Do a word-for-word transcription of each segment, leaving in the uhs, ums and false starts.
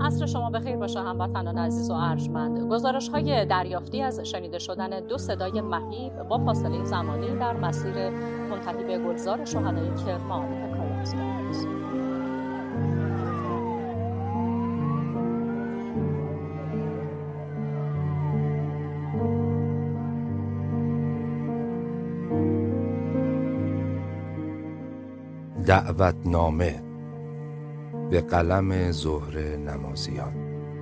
عصر شما بخیر باشه هموطنان عزیز و ارجمند. گزارش‌های دریافتی از شنیده شدن دو صدای مهیب با فاصله زمانی در مسیر منتهی به گلزار شهدای کرمان حکایت دارد. دعوتنامه به قلم زهره نمازیان.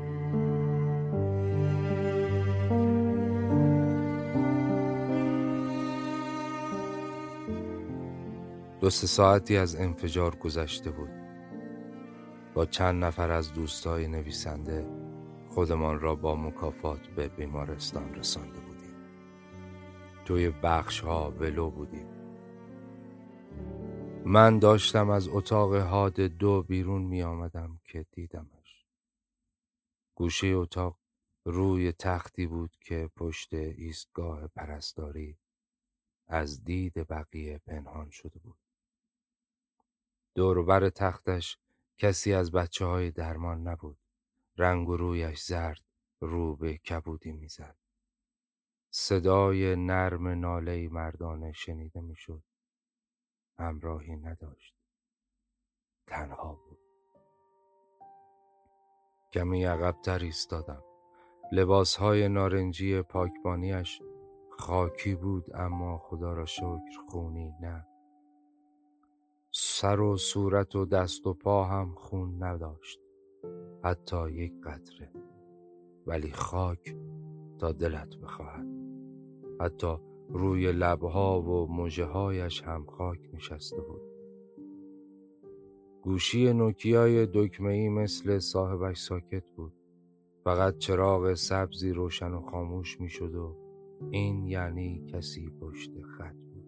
دو سه ساعتی از انفجار گذشته بود. با چند نفر از دوستای نویسنده خودمان را با مکافات به بیمارستان رسانده بودیم. توی بخش ها ولو بودیم. من داشتم از اتاق حاد دو بیرون می آمدم که دیدمش. گوشه اتاق روی تختی بود که پشت ایستگاه پرستاری از دید بقیه پنهان شده بود. دور و بر تختش کسی از بچه های درمان نبود. رنگ و رویش زرد، رو به کبودی می زد. صدای نرم ناله مردانه شنیده می شد. همراهی نداشت. تنها بود. کمی عقب‌تر ایستادم. لباسهای نارنجی پاکبانیش خاکی بود، اما خدا را شکر خونی نه. سر و صورت و دست و پا هم خون نداشت، حتی یک قطره. ولی خاک تا دلت بخواهد. حتی روی لبها و مژه هایش هم خاک نشسته بود. گوشی نوکیای دکمه‌ای مثل صاحبش ساکت بود. فقط چراغ سبزی روشن و خاموش می شد و این یعنی کسی پشت خط بود.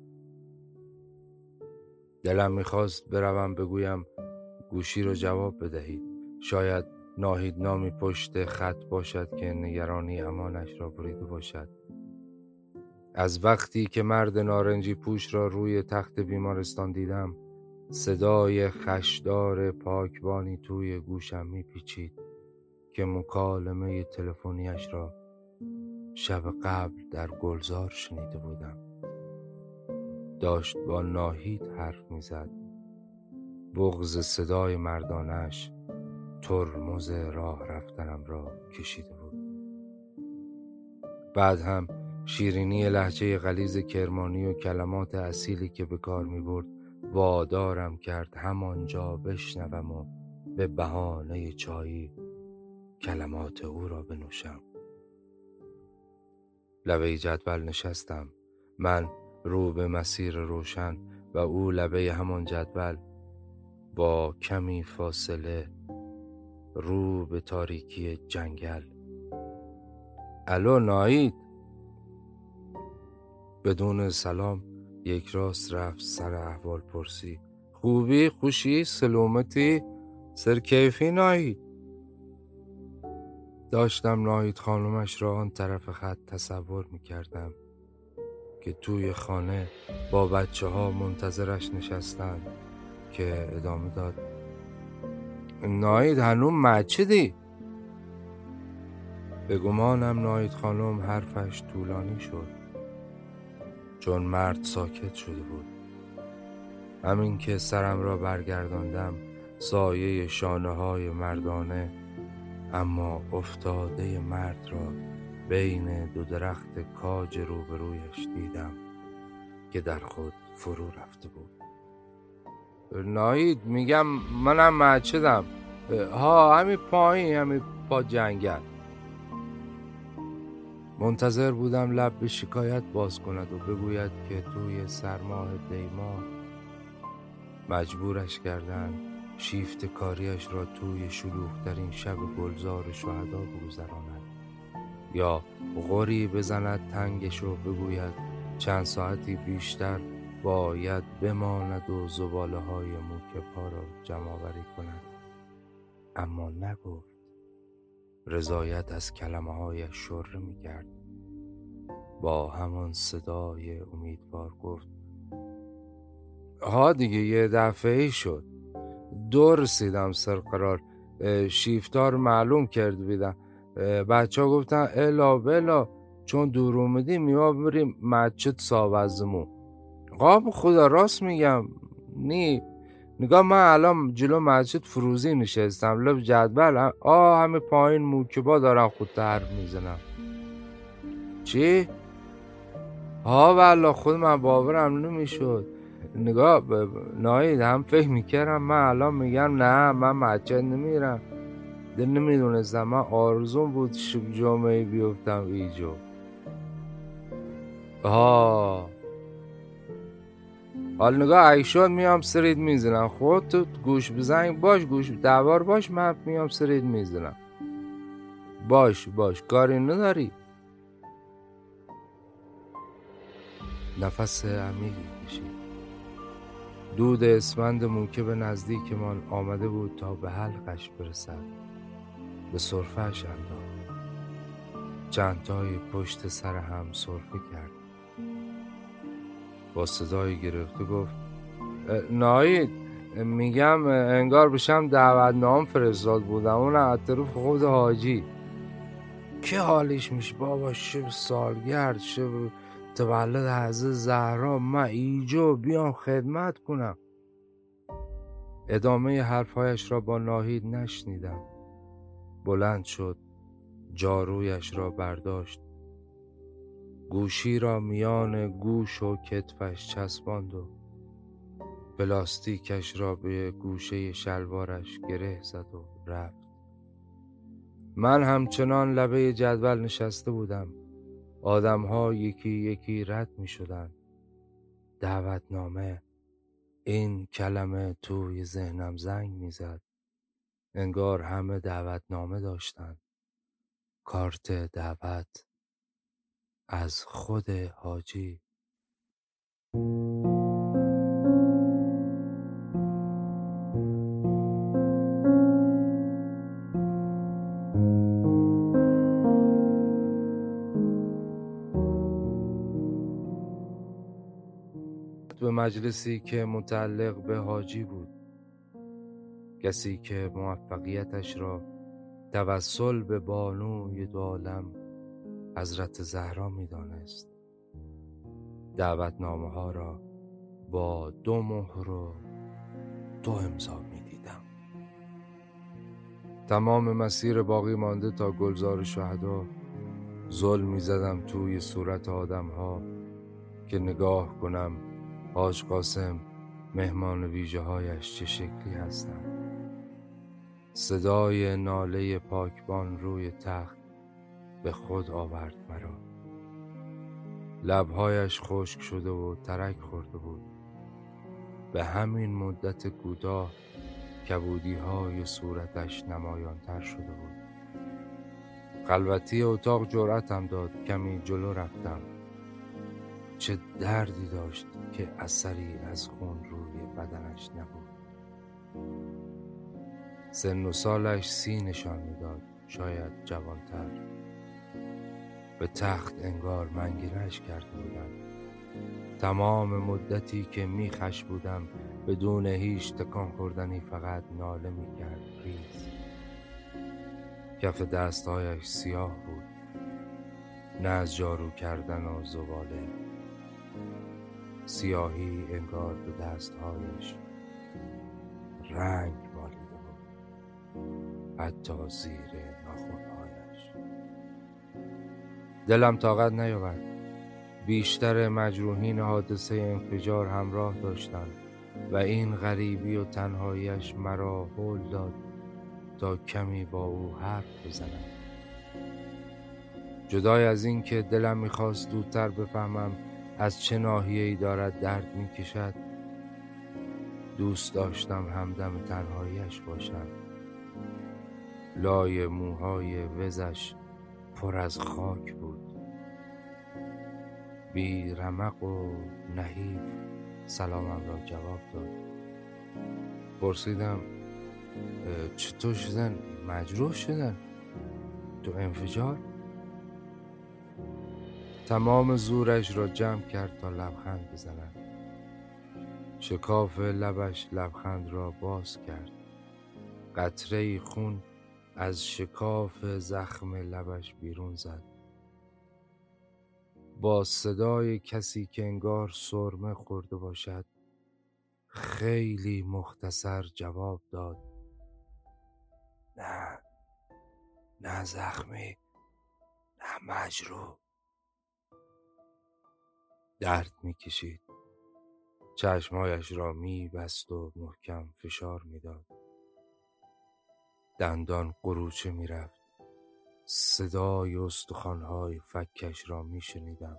دلم می خواست بروم بگویم گوشی رو جواب بدهید. شاید ناهید نامی پشت خط باشد که نگرانی امانش را بریده باشد. از وقتی که مرد نارنجی پوش را روی تخت بیمارستان دیدم، صدای خشدار پاکبانی توی گوشم می پیچید که مکالمه تلفنیش را شب قبل در گلزار شنیده بودم. داشت با ناهید حرف می زد. بغض صدای مردانش ترمز راه رفتنم را کشیده بود. بعد هم شیرینی لهجه غلیظ کرمانی و کلمات اصیلی که به کار می برد وادارم کرد همانجا بشنوم و به بهانه چایی کلمات او را بنوشم. لبه جدول نشستم. من رو به مسیر روشن و او لبه همان جدول. با کمی فاصله رو به تاریکی جنگل. الو ناهید. بدون سلام یک راست رفت سر احوال پرسی. خوبی؟ خوشی؟ سلامتی؟ سرکیفی ناهید؟ داشتم ناهید خانمش را آن طرف خط تصور می کردم که توی خانه با بچه ها منتظرش نشستند که ادامه داد. ناهید هنوز مچدی؟ به گمانم ناهید خانم حرفش طولانی شد، چون مرد ساکت شده بود. همین که سرم را برگرداندم سایه شانه های مردانه اما افتاده مرد را بین دو درخت کاج روبرویش دیدم که در خود فرو رفته بود. ناهید میگم منم مچدم. ها همین پایین، همین پا جنگل. منتظر بودم لب به شکایت باز کند و بگوید که توی سرماه دیما مجبورش کردن شیفت کاریش را توی شلوغ‌ترین شب گلزار شهدا بگذراند، یا غری بزند تنگش و بگوید چند ساعتی بیشتر باید بماند و زباله های موک پا را جمع آوری کند. اما نگفت. رضایت از کلمه هایش شره می کرد. با همان صدای امیدوار گفت ها دیگه یه دفعه ای شد. دو رسیدم سرقرار. شیفتار معلوم کرد بیدن. بچه ها گفتن الا بلا چون دور اومدیم میوا بریم مسجد ساوزمون. قاب خدا راست میگم نی نگاه من الان جلو مسجد فروزی نشستم لب جدول آه همه پایین موکبا دارن خود حرف میزنم. چی؟ ها والله خود من باورم نمیشد. نگاه ناید هم فکر میکردم من الان میگم نه من مسجد نمیرم. دل نمیدونستم من آرزون بود شب جمعه بیفتم ایجو. ها حال نگاه اگه شد میام سرید میزنم. خود تو گوش بزنگ باش گوش دوار باش من میام سرید میزنم. باش باش کاری نداری. نفس عمیقی کشید. دود اسفند موکه به نزدیک من آمده بود تا به حلقش برسد. به سرفه‌اش انداخت. چند تای پشت سر هم سرفه کرد. با صدای گرفته گفت ناید میگم انگار بشم دعوتنامه فرستاد بودم اون از طرف خود حاجی. که حالش میشه بابا شب سالگرد شب تولد حضرت زهرا من ایجو بیام خدمت کنم. ادامه حرفهایش را با ناهید نشنیدم. بلند شد جارویش را برداشت گوشی را میان گوش و کتفش چسباند و پلاستیکش را به گوشه شلوارش گره زد و رفت. من همچنان لبه جدول نشسته بودم. آدم‌ها یکی یکی رد می شدن. دعوتنامه، این کلمه توی ذهنم زنگ می زد. انگار همه دعوتنامه داشتن. کارت دعوت از خود حاجی. به مجلسی که متعلق به حاجی بود. کسی که موفقیتش را توسل به بانوی دو عالم حضرت زهرا می دانست. دعوتنامه ها را با دو مهر و دو امضا می دیدم. تمام مسیر باقی مانده تا گلزار شهدا زل می زدم توی صورت آدم ها که نگاه کنم حاج قاسم مهمان ویژه هایش چه شکلی هستند. صدای ناله پاکبان روی تخت به خود آورد مرا. لبهایش خشک شده و ترک خورده بود. به همین مدت کوتاه کبودی های صورتش نمایانتر شده بود. خلوتی اتاق جرأتم داد. کمی جلو رفتم. چه دردی داشت که اثری از خون روی بدنش نبود. سن و سالش سی نشان میداد، شاید جوانتر. به تخت انگار منگیرش کرده بودم. تمام مدتی که میخش بودم بدون هیچ تکان خوردنی فقط ناله میکرد ریز. کف دستهایش سیاه بود، نه از جارو کردن و زباله. سیاهی انگار به دستهایش رنگ مالیده بود، حتی زیر ناخن‌هایش. دلم طاقت نیاورد. بیشتر مجروحین حادثه انفجار همراه داشتند و این غریبی و تنهاییش مرا هول داد تا کمی با او حرف بزنم. جدای از این که دلم میخواست زودتر بفهمم از چه ناحیه‌ای دارد درد میکشد، دوست داشتم همدم تنهاییش باشم. لای موهای وزش پر از خاک بود. بی رمق و نحیف سلامم را جواب داد. پرسیدم چطور شدن؟ مجروح شدن؟ تو انفجار؟ تمام زورش را جمع کرد تا لبخند بزند. شکاف لبش لبخند را باز کرد. قطره‌ای خون از شکاف زخم لبش بیرون زد. با صدای کسی که انگار سرمه خورده باشد خیلی مختصر جواب داد: نه نه زخمی، نه مجروح. درد میکشید. چشمهایش را میبست و محکم فشار میداد. دندان قروچه میرفت. صدای استخوان‌های فکش را میشنیدم.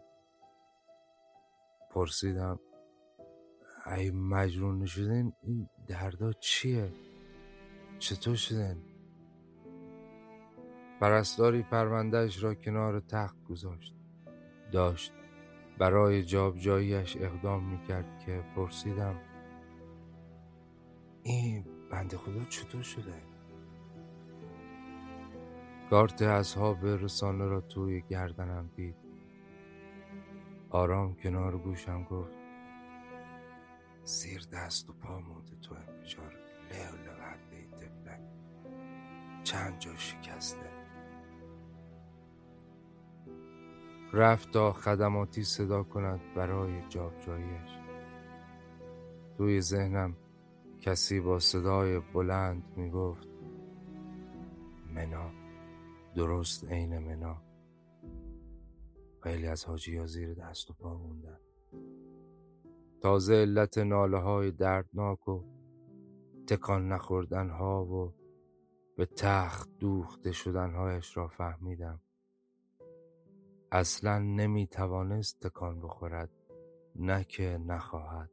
پرسیدم: ای مجروح نشدین این دردا چیه؟ چطور شدن؟ پرستاری پروندهش را کنار تخت گذاشت. داشت برای جابجاییش اقدام میکرد که پرسیدم: این بنده خدا چطور شده؟ کارت اصحاب رسانه را توی گردنم دید. آرام کنار گوشم گفت: زیر دست و پا مونده تو انفجار لیل وحده تفلک، چند جا شکسته. رفت تا خدماتی صدا کند برای جابجاییش. توی ذهنم کسی با صدای بلند میگفت: منا، درست عین منا. خیلی از حاجی‌ها زیر دست و پا موندن. تازه علت ناله های دردناک و تکان نخوردن ها و به تخت دوخته شدن هایش را فهمیدم. اصلا نمی توانست تکان بخورد، نه که نخواهد.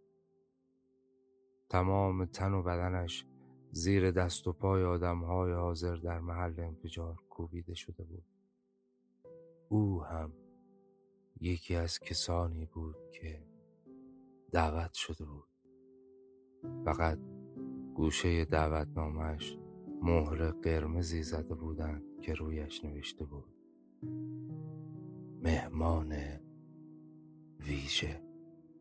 تمام تن و بدنش زیر دست و پای آدم های حاضر در محل انفجار کوبیده شده بود. او هم یکی از کسانی بود که دعوت شده بود. فقط گوشه دعوتنامه‌اش مهر قرمزی زده بودند که رویش نوشته بود: مهمان ویژه.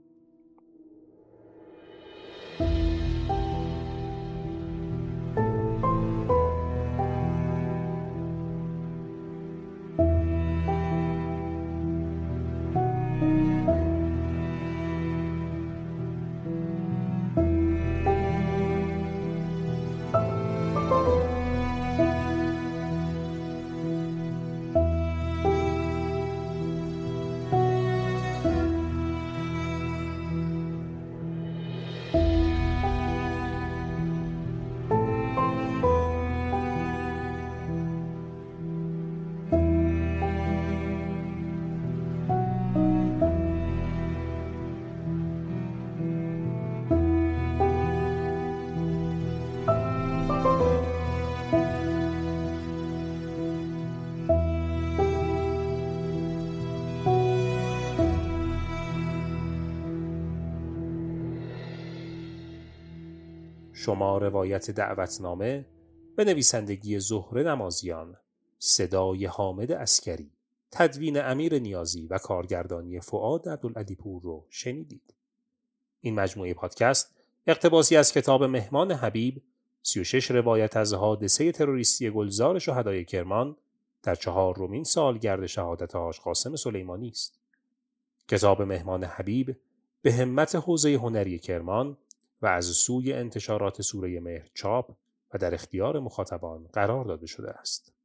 شما روایت دعوتنامه به نویسندگی زهره نمازیان، صدای حامد عسکری، تدوین امیر نیازی و کارگردانی فؤاد عبدالعلیپور رو شنیدید. این مجموعه پادکست اقتباسی از کتاب مهمان حبیب، سی و شش روایت از حادثه تروریستی گلزار شهدای کرمان در چهارمین سالگرد شهادت حاج قاسم سلیمانی است. کتاب مهمان حبیب به همت حوزه هنری کرمان و از سوی انتشارات سوره مهر چاپ و در اختیار مخاطبان قرار داده شده است.